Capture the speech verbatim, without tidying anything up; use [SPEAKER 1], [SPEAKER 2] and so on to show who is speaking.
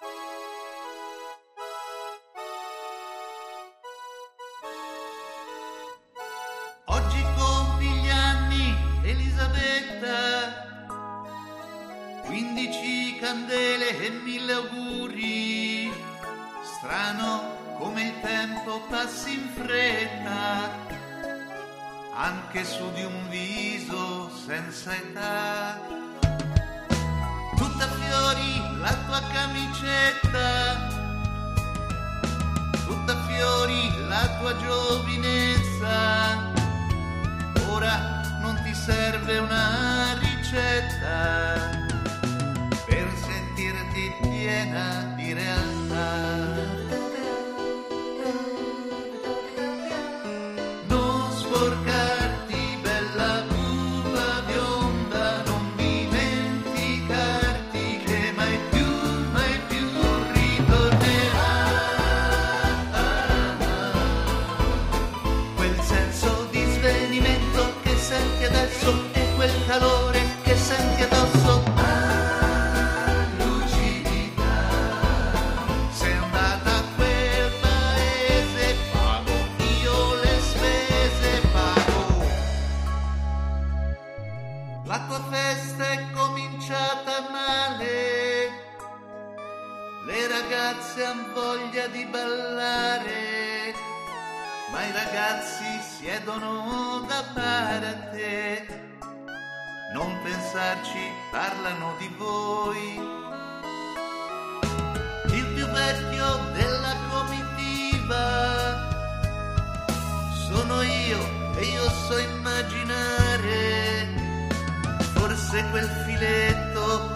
[SPEAKER 1] Oggi compi gli anni, Elisabetta, quindici candele e mille auguri. Strano come il tempo passi in fretta, anche su di un viso senza età. Tutta fiori la tua camicetta, tutta fiori la tua giovinezza. Ora non ti serve una ricetta per sentirti piena di realtà. Non sporcarti, bella buba bionda, non dimenticarti che mai più, mai più ritornerà quel senso di svenimento che senti adesso e quel calore che senti addosso. Ah, lucidità, sei andata a quel paese, pago io le spese, pago. La tua festa è cominciata male, le ragazze han voglia di ballare, ma i ragazzi siedono da parte. Non pensarci, parlano di voi. Il più vecchio della comitiva sono io e io so immaginare forse quel filetto